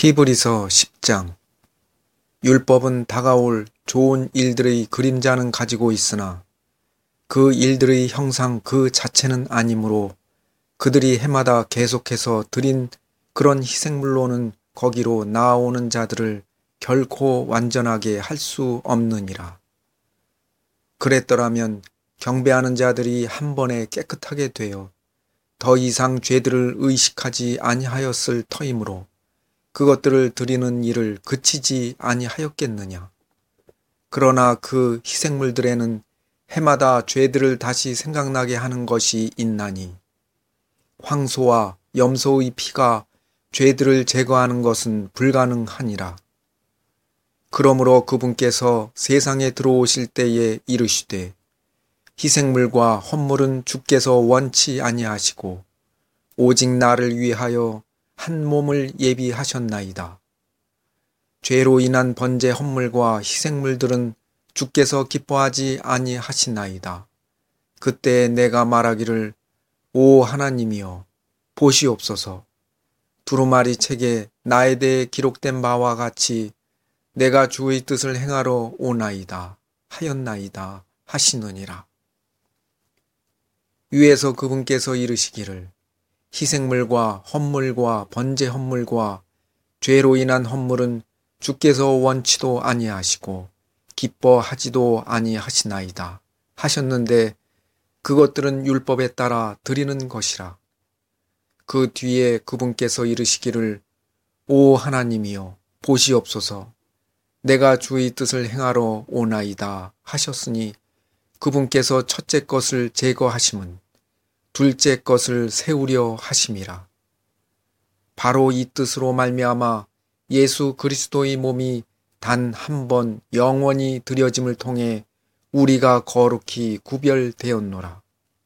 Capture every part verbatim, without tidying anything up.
히브리서 십 장. 율법은 다가올 좋은 일들의 그림자는 가지고 있으나 그 일들의 형상 그 자체는 아니므로 그들이 해마다 계속해서 드린 그런 희생물로는 거기로 나아오는 자들을 결코 완전하게 할 수 없느니라. 그랬더라면 경배하는 자들이 한 번에 깨끗하게 되어 더 이상 죄들을 의식하지 아니하였을 터이므로 그것들을 드리는 일을 그치지 아니하였겠느냐. 그러나 그 희생물들에는 해마다 죄들을 다시 생각나게 하는 것이 있나니 황소와 염소의 피가 죄들을 제거하는 것은 불가능하니라. 그러므로 그분께서 세상에 들어오실 때에 이르시되 희생물과 헌물은 주께서 원치 아니하시고 오직 나를 위하여 한 몸을 예비하셨나이다. 죄로 인한 번제 헌물과 희생물들은 주께서 기뻐하지 아니하시나이다. 그때 내가 말하기를 오 하나님이여 보시옵소서. 두루마리 책에 나에 대해 기록된 바와 같이 내가 주의 뜻을 행하러 오나이다 하였나이다 하시느니라. 위에서 그분께서 이르시기를 희생물과 헌물과 번제 헌물과 죄로 인한 헌물은 주께서 원치도 아니하시고 기뻐하지도 아니하시나이다 하셨는데 그것들은 율법에 따라 드리는 것이라. 그 뒤에 그분께서 이르시기를 오 하나님이여 보시옵소서. 내가 주의 뜻을 행하러 오나이다 하셨으니 그분께서 첫째 것을 제거하심은 둘째 것을 세우려 하심이라. 바로 이 뜻으로 말미암아 예수 그리스도의 몸이 단 한 번 영원히 드려짐을 통해 우리가 거룩히 구별되었노라.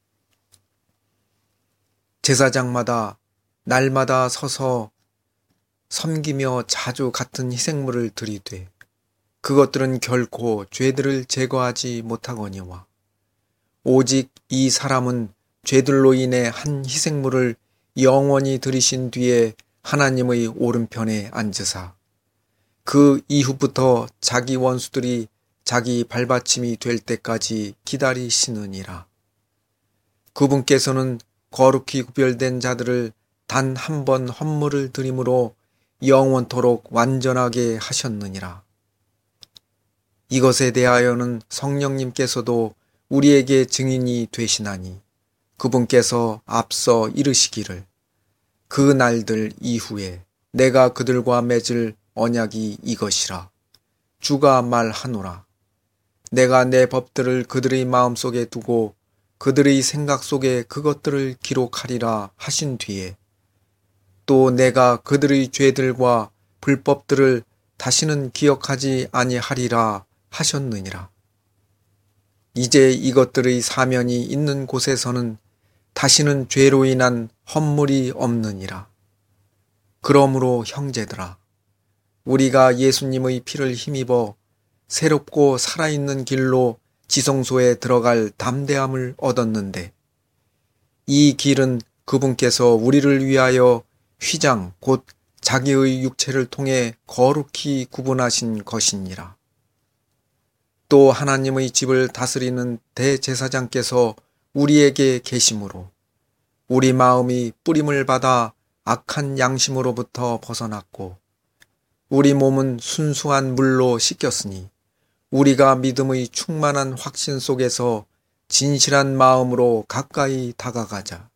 제사장마다 날마다 서서 섬기며 자주 같은 희생물을 드리되 그것들은 결코 죄들을 제거하지 못하거니와 오직 이 사람은 죄들로 인해 한 희생물을 영원히 드리신 뒤에 하나님의 오른편에 앉으사 그 이후부터 자기 원수들이 자기 발받침이 될 때까지 기다리시느니라. 그분께서는 거룩히 구별된 자들을 단 한 번 헌물을 드림으로 영원토록 완전하게 하셨느니라. 이것에 대하여는 성령님께서도 우리에게 증인이 되시나니 그분께서 앞서 이르시기를 그 날들 이후에 내가 그들과 맺을 언약이 이것이라. 주가 말하노라. 내가 내 법들을 그들의 마음속에 두고 그들의 생각 속에 그것들을 기록하리라 하신 뒤에 또 내가 그들의 죄들과 불법들을 다시는 기억하지 아니하리라 하셨느니라. 이제 이것들의 사면이 있는 곳에서는 다시는 죄로 인한 헌물이 없느니라. 그러므로 형제들아, 우리가 예수님의 피를 힘입어 새롭고 살아있는 길로 지성소에 들어갈 담대함을 얻었는데 이 길은 그분께서 우리를 위하여 휘장 곧 자기의 육체를 통해 거룩히 구분하신 것이니라. 또 하나님의 집을 다스리는 대제사장께서 우리에게 계심으로 우리 마음이 뿌림을 받아 악한 양심으로부터 벗어났고 우리 몸은 순수한 물로 씻겼으니 우리가 믿음의 충만한 확신 속에서 진실한 마음으로 가까이 다가가자.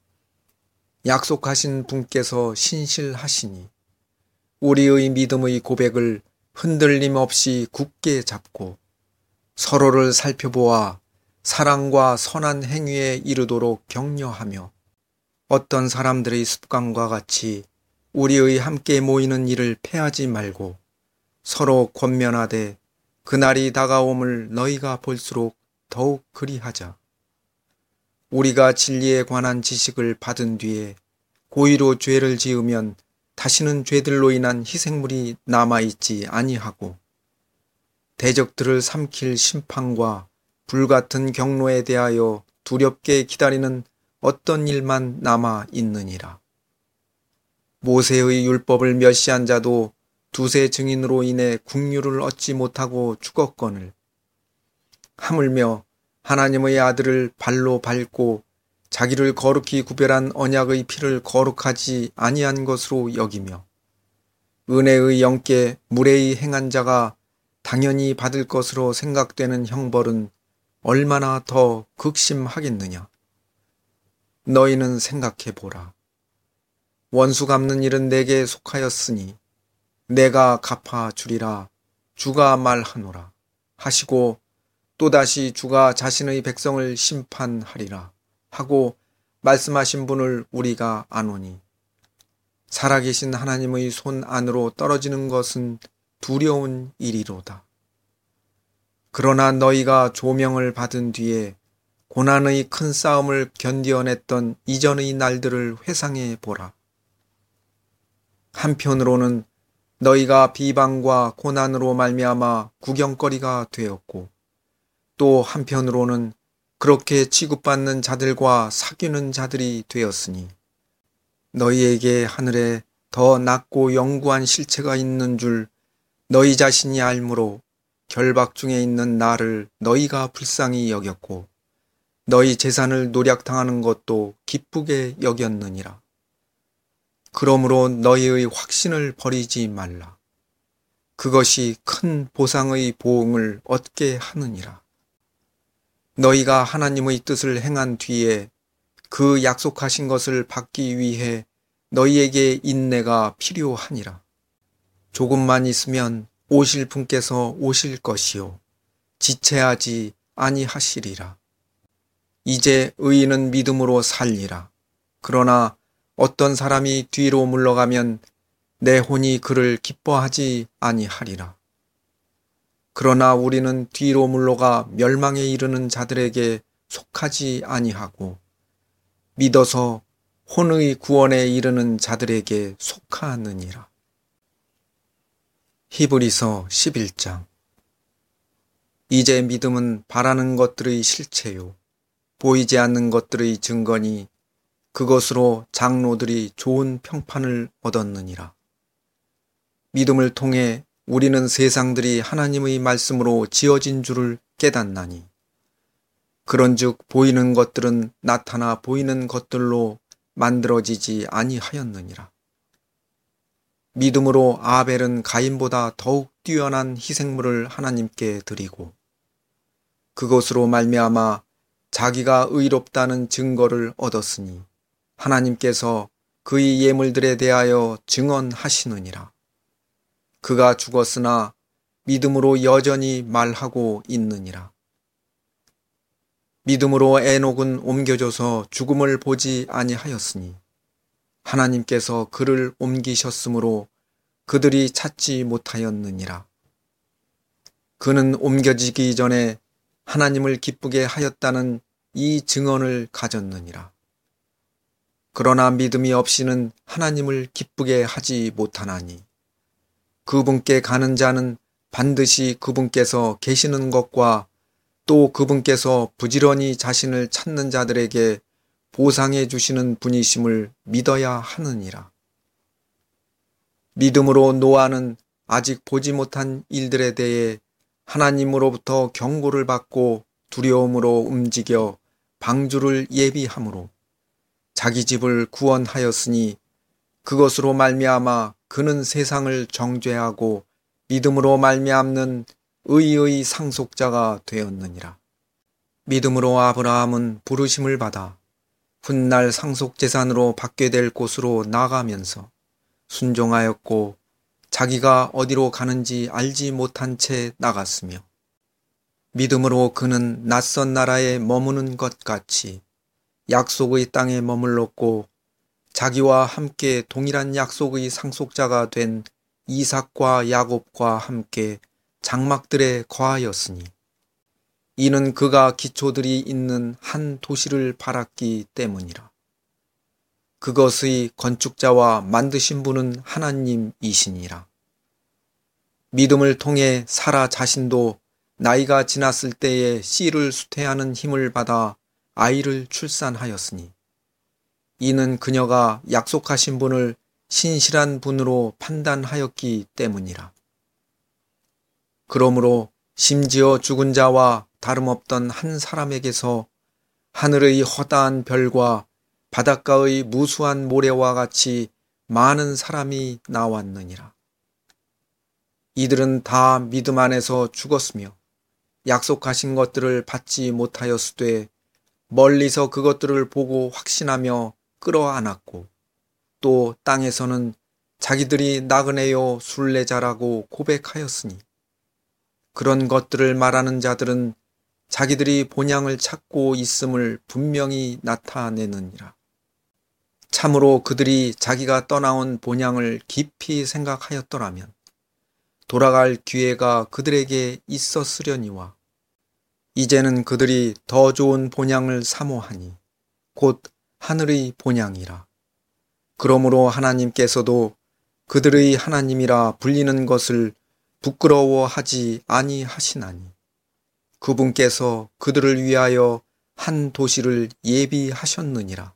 약속하신 분께서 신실하시니 우리의 믿음의 고백을 흔들림 없이 굳게 잡고 서로를 살펴보아 사랑과 선한 행위에 이르도록 격려하며 어떤 사람들의 습관과 같이 우리의 함께 모이는 일을 패하지 말고 서로 권면하되 그날이 다가옴을 너희가 볼수록 더욱 그리하자. 우리가 진리에 관한 지식을 받은 뒤에 고의로 죄를 지으면 다시는 죄들로 인한 희생물이 남아있지 아니하고 대적들을 삼킬 심판과 불같은 경로에 대하여 두렵게 기다리는 어떤 일만 남아 있느니라. 모세의 율법을 멸시한 자도 두세 증인으로 인해 국류를 얻지 못하고 죽었거늘 하물며 하나님의 아들을 발로 밟고 자기를 거룩히 구별한 언약의 피를 거룩하지 아니한 것으로 여기며 은혜의 영께 무례히 행한 자가 당연히 받을 것으로 생각되는 형벌은 얼마나 더 극심하겠느냐. 너희는 생각해 보라. 원수 갚는 일은 내게 속하였으니 내가 갚아 주리라 주가 말하노라 하시고 또다시 주가 자신의 백성을 심판하리라 하고 말씀하신 분을 우리가 아노니 살아계신 하나님의 손 안으로 떨어지는 것은 두려운 일이로다. 그러나 너희가 조명을 받은 뒤에 고난의 큰 싸움을 견디어냈던 이전의 날들을 회상해 보라. 한편으로는 너희가 비방과 고난으로 말미암아 구경거리가 되었고 또 한편으로는 그렇게 취급받는 자들과 사귀는 자들이 되었으니 너희에게 하늘에 더 낮고 영구한 실체가 있는 줄 너희 자신이 알므로 결박 중에 있는 나를 너희가 불쌍히 여겼고 너희 재산을 노략당하는 것도 기쁘게 여겼느니라. 그러므로 너희의 확신을 버리지 말라. 그것이 큰 보상의 보응을 얻게 하느니라. 너희가 하나님의 뜻을 행한 뒤에 그 약속하신 것을 받기 위해 너희에게 인내가 필요하니라. 조금만 있으면 오실 분께서 오실 것이요 지체하지 아니하시리라. 이제 의인은 믿음으로 살리라. 그러나 어떤 사람이 뒤로 물러가면 내 혼이 그를 기뻐하지 아니하리라. 그러나 우리는 뒤로 물러가 멸망에 이르는 자들에게 속하지 아니하고 믿어서 혼의 구원에 이르는 자들에게 속하느니라. 히브리서 십일 장. 이제 믿음은 바라는 것들의 실체요 보이지 않는 것들의 증거니 그것으로 장로들이 좋은 평판을 얻었느니라. 믿음을 통해 우리는 세상들이 하나님의 말씀으로 지어진 줄을 깨닫나니 그런즉 보이는 것들은 나타나 보이는 것들로 만들어지지 아니하였느니라. 믿음으로 아벨은 가인보다 더욱 뛰어난 희생물을 하나님께 드리고 그것으로 말미암아 자기가 의롭다는 증거를 얻었으니 하나님께서 그의 예물들에 대하여 증언하시느니라. 그가 죽었으나 믿음으로 여전히 말하고 있느니라. 믿음으로 에녹은 옮겨져서 죽음을 보지 아니하였으니 하나님께서 그를 옮기셨으므로 그들이 찾지 못하였느니라. 그는 옮겨지기 전에 하나님을 기쁘게 하였다는 이 증언을 가졌느니라. 그러나 믿음이 없이는 하나님을 기쁘게 하지 못하나니 그분께 가는 자는 반드시 그분께서 계시는 것과 또 그분께서 부지런히 자신을 찾는 자들에게 보상해 주시는 분이심을 믿어야 하느니라. 믿음으로 노아는 아직 보지 못한 일들에 대해 하나님으로부터 경고를 받고 두려움으로 움직여 방주를 예비함으로 자기 집을 구원하였으니 그것으로 말미암아 그는 세상을 정죄하고 믿음으로 말미암는 의의 상속자가 되었느니라. 믿음으로 아브라함은 부르심을 받아 훗날 상속재산으로 받게 될 곳으로 나가면서 순종하였고 자기가 어디로 가는지 알지 못한 채 나갔으며 믿음으로 그는 낯선 나라에 머무는 것 같이 약속의 땅에 머물렀고 자기와 함께 동일한 약속의 상속자가 된 이삭과 야곱과 함께 장막들에 거하였으니 이는 그가 기초들이 있는 한 도시를 바랐기 때문이라. 그것의 건축자와 만드신 분은 하나님이시니라. 믿음을 통해 사라 자신도 나이가 지났을 때에 씨를 수태하는 힘을 받아 아이를 출산하였으니 이는 그녀가 약속하신 분을 신실한 분으로 판단하였기 때문이라. 그러므로 심지어 죽은 자와 다름없던 한 사람에게서 하늘의 허다한 별과 바닷가의 무수한 모래와 같이 많은 사람이 나왔느니라. 이들은 다 믿음 안에서 죽었으며 약속하신 것들을 받지 못하였으되 멀리서 그것들을 보고 확신하며 끌어안았고 또 땅에서는 자기들이 나그네요 순례자라고 고백하였으니 그런 것들을 말하는 자들은 자기들이 본향을 찾고 있음을 분명히 나타내느니라. 참으로 그들이 자기가 떠나온 본향을 깊이 생각하였더라면 돌아갈 기회가 그들에게 있었으려니와 이제는 그들이 더 좋은 본향을 사모하니 곧 하늘의 본향이라. 그러므로 하나님께서도 그들의 하나님이라 불리는 것을 부끄러워하지 아니하시나니 그분께서 그들을 위하여 한 도시를 예비하셨느니라.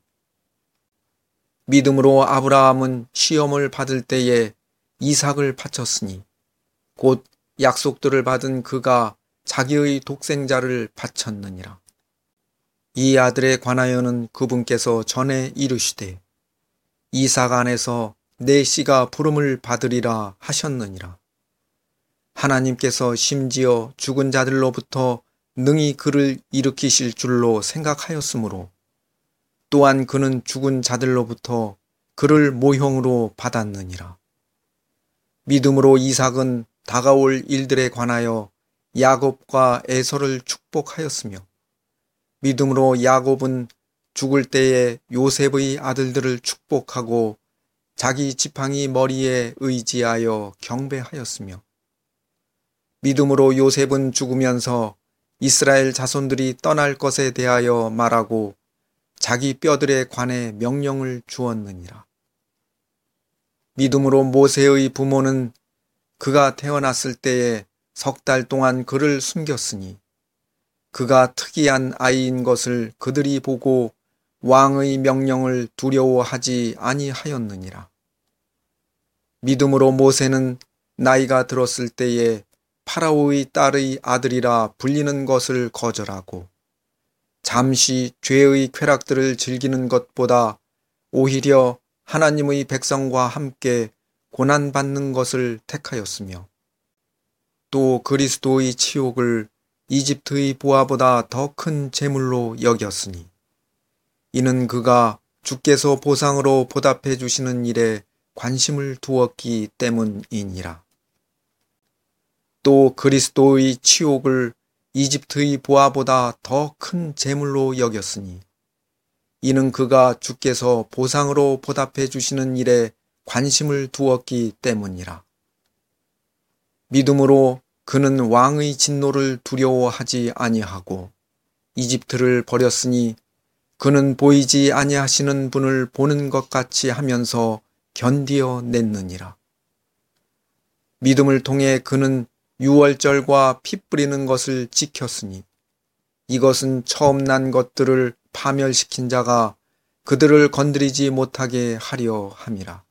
믿음으로 아브라함은 시험을 받을 때에 이삭을 바쳤으니 곧 약속들을 받은 그가 자기의 독생자를 바쳤느니라. 이 아들에 관하여는 그분께서 전에 이르시되 이삭 안에서 내 씨가 부름을 받으리라 하셨느니라. 하나님께서 심지어 죽은 자들로부터 능히 그를 일으키실 줄로 생각하였으므로 또한 그는 죽은 자들로부터 그를 모형으로 받았느니라. 믿음으로 이삭은 다가올 일들에 관하여 야곱과 에서를 축복하였으며 믿음으로 야곱은 죽을 때에 요셉의 아들들을 축복하고 자기 지팡이 머리에 의지하여 경배하였으며 믿음으로 요셉은 죽으면서 이스라엘 자손들이 떠날 것에 대하여 말하고 자기 뼈들에 관해 명령을 주었느니라. 믿음으로 모세의 부모는 그가 태어났을 때에 석 달 동안 그를 숨겼으니 그가 특이한 아이인 것을 그들이 보고 왕의 명령을 두려워하지 아니하였느니라. 믿음으로 모세는 나이가 들었을 때에 파라오의 딸의 아들이라 불리는 것을 거절하고 잠시 죄의 쾌락들을 즐기는 것보다 오히려 하나님의 백성과 함께 고난받는 것을 택하였으며 또 그리스도의 치욕을 이집트의 보화보다 더 큰 재물로 여겼으니 이는 그가 주께서 보상으로 보답해 주시는 일에 관심을 두었기 때문이니라. 또 그리스도의 치욕을 이집트의 보화보다 더 큰 재물로 여겼으니 이는 그가 주께서 보상으로 보답해 주시는 일에 관심을 두었기 때문이라. 믿음으로 그는 왕의 진노를 두려워하지 아니하고 이집트를 버렸으니 그는 보이지 아니하시는 분을 보는 것 같이 하면서 견디어 냈느니라. 믿음을 통해 그는 유월절과 피 뿌리는 것을 지켰으니 이것은 처음 난 것들을 파멸시킨 자가 그들을 건드리지 못하게 하려 함이라.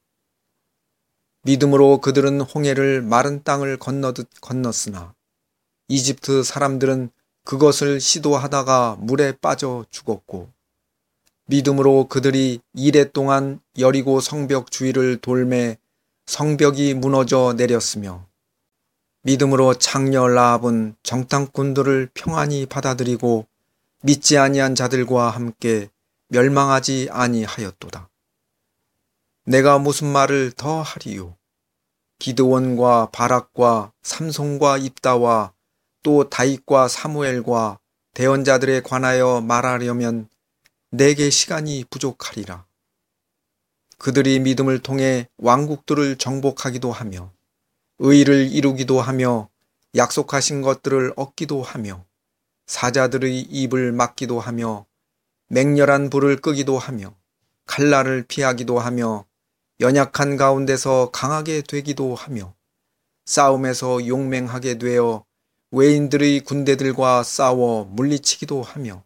믿음으로 그들은 홍해를 마른 땅을 건너듯 건넜으나 이집트 사람들은 그것을 시도하다가 물에 빠져 죽었고 믿음으로 그들이 이레 동안 여리고 성벽 주위를 돌매 성벽이 무너져 내렸으며 믿음으로 창녀 라합은 정탐꾼들을 평안히 받아들이고 믿지 아니한 자들과 함께 멸망하지 아니하였도다. 내가 무슨 말을 더 하리요? 기드온과 바락과 삼손과 입다와 또 다윗과 사무엘과 대언자들에 관하여 말하려면 내게 시간이 부족하리라. 그들이 믿음을 통해 왕국들을 정복하기도 하며 의를 이루기도 하며 약속하신 것들을 얻기도 하며 사자들의 입을 막기도 하며 맹렬한 불을 끄기도 하며 칼날을 피하기도 하며 연약한 가운데서 강하게 되기도 하며 싸움에서 용맹하게 되어 외인들의 군대들과 싸워 물리치기도 하며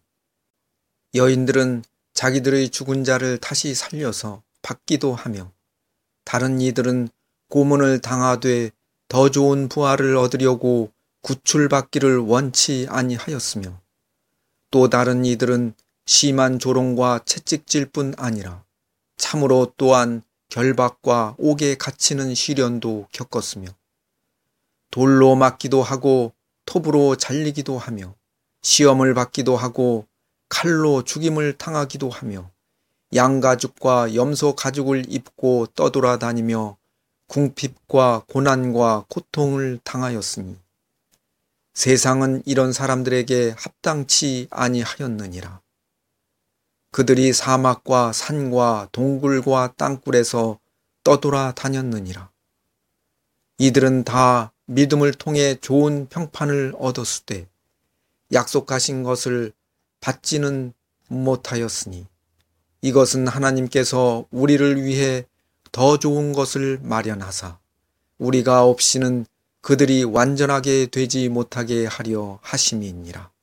여인들은 자기들의 죽은 자를 다시 살려서 받기도 하며 다른 이들은 고문을 당하되 더 좋은 부활을 얻으려고 구출받기를 원치 아니하였으며 또 다른 이들은 심한 조롱과 채찍질 뿐 아니라 참으로 또한 결박과 옥에 갇히는 시련도 겪었으며 돌로 맞기도 하고 톱으로 잘리기도 하며 시험을 받기도 하고 칼로 죽임을 당하기도 하며 양가죽과 염소 가죽을 입고 떠돌아다니며 궁핍과 고난과 고통을 당하였으니 세상은 이런 사람들에게 합당치 아니하였느니라. 그들이 사막과 산과 동굴과 땅굴에서 떠돌아다녔느니라. 이들은 다 믿음을 통해 좋은 평판을 얻었을 때 약속하신 것을 받지는 못하였으니 이것은 하나님께서 우리를 위해 더 좋은 것을 마련하사 우리가 없이는 그들이 완전하게 되지 못하게 하려 하심이니라.